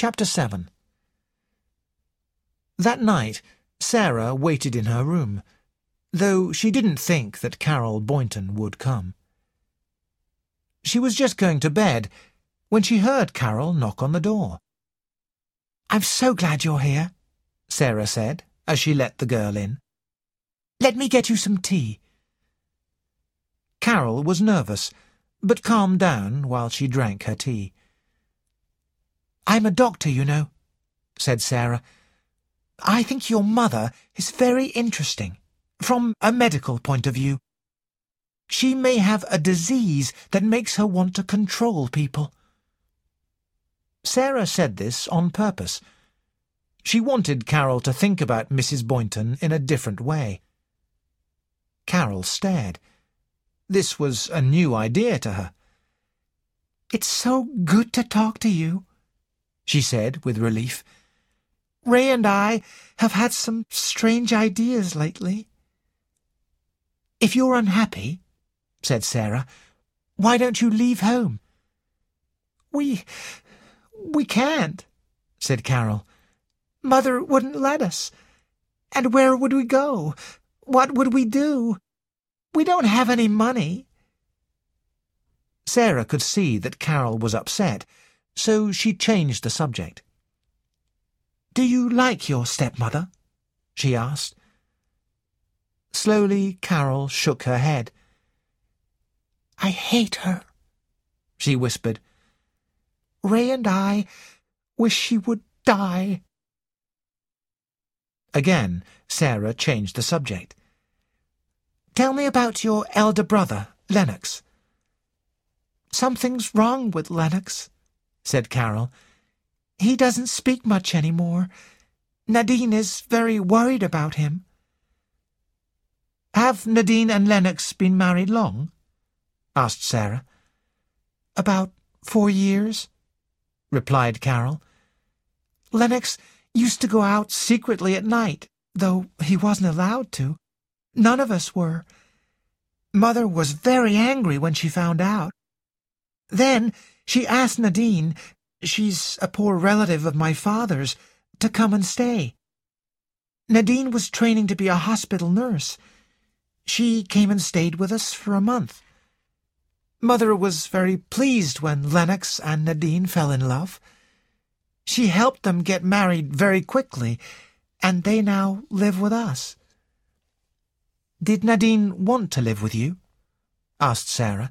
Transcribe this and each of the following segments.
Chapter 7. That night, Sarah waited in her room, though she didn't think that Carol Boynton would come. She was just going to bed when she heard Carol knock on the door. "I'm so glad you're here," Sarah said as she let the girl in. "Let me get you some tea." Carol was nervous, but calmed down while she drank her tea. "I'm a doctor, you know," said Sarah. "I think your mother is very interesting, from a medical point of view. She may have a disease that makes her want to control people." Sarah said this on purpose. She wanted Carol to think about Mrs. Boynton in a different way. Carol stared. This was a new idea to her. "It's so good to talk to you," she said with relief. "Ray and I have had some strange ideas lately." "If you're unhappy," said Sarah, "why don't you leave home?" We can't," said Carol. "Mother wouldn't let us. And where would we go? What would we do? We don't have any money." Sarah could see that Carol was upset, so she changed the subject. "Do you like your stepmother?" she asked. Slowly, Carol shook her head. "I hate her," she whispered. "Ray and I wish she would die." Again, Sarah changed the subject. "Tell me about your elder brother, Lennox." "Something's wrong with Lennox," said Carol. "He doesn't speak much anymore. Nadine is very worried about him." "Have Nadine and Lennox been married long?" asked Sarah. "About 4 years," replied Carol. "Lennox used to go out secretly at night, though he wasn't allowed to. None of us were. Mother was very angry when she found out. Then she asked Nadine, she's a poor relative of my father's, to come and stay. Nadine was training to be a hospital nurse. She came and stayed with us for a month. Mother was very pleased when Lennox and Nadine fell in love. She helped them get married very quickly, and they now live with us." "Did Nadine want to live with you?" asked Sarah.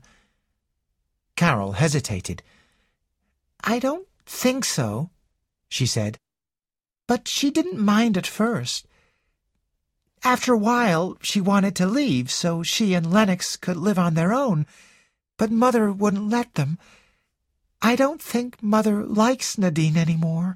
Carol hesitated. "I don't think so," she said. "But she didn't mind at first. After a while, she wanted to leave so she and Lennox could live on their own, but Mother wouldn't let them. I don't think Mother likes Nadine anymore."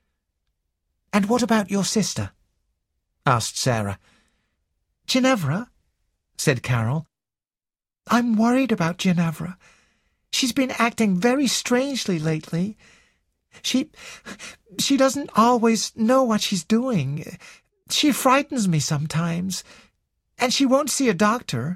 "And what about your sister?" asked Sarah. "Ginevra," said Carol. "I'm worried about Ginevra. She's been acting very strangely lately. She doesn't always know what she's doing. She frightens me sometimes, and she won't see a doctor."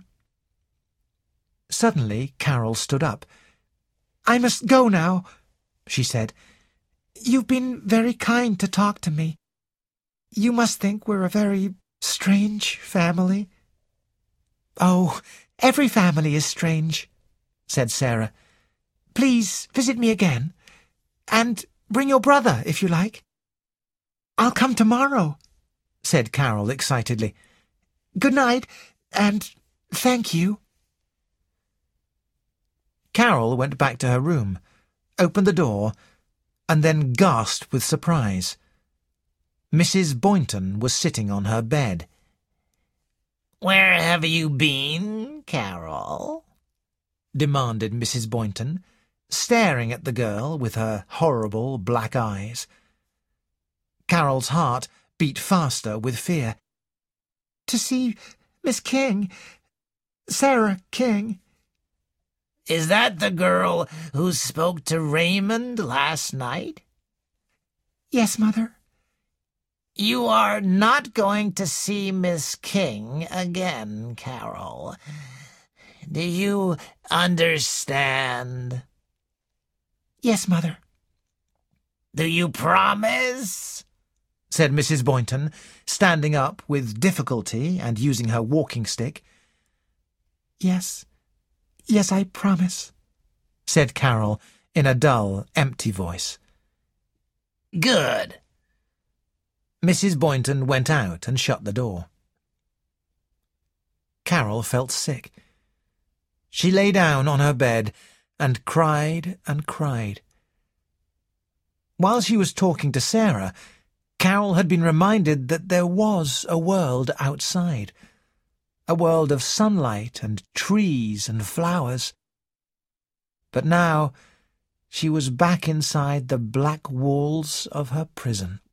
Suddenly Carol stood up. "I must go now," she said. "You've been very kind to talk to me. You must think we're a very strange family." "Oh, every family is strange," said Sarah. "Please visit me again, and bring your brother if you like." "I'll come tomorrow," said Carol excitedly. "Good night, and thank you." Carol went back to her room, opened the door, and then gasped with surprise. Mrs. Boynton was sitting on her bed. "Where have you been, Carol?" demanded Mrs. Boynton, staring at the girl with her horrible black eyes. Carol's heart beat faster with fear. "To see Miss King, Sarah King." "Is that the girl who spoke to Raymond last night?" "Yes, Mother." "You are not going to see Miss King again, Carol. Do you understand?" "Yes, Mother." Do you promise?" said Mrs. Boynton, standing up with difficulty and using her walking stick. "Yes, I promise," said Carol in a dull, empty voice. "Good." Mrs. Boynton went out and shut the door. Carol felt sick. She lay down on her bed and cried and cried. While she was talking to Sarah, Carol had been reminded that there was a world outside, a world of sunlight and trees and flowers. But now she was back inside the black walls of her prison.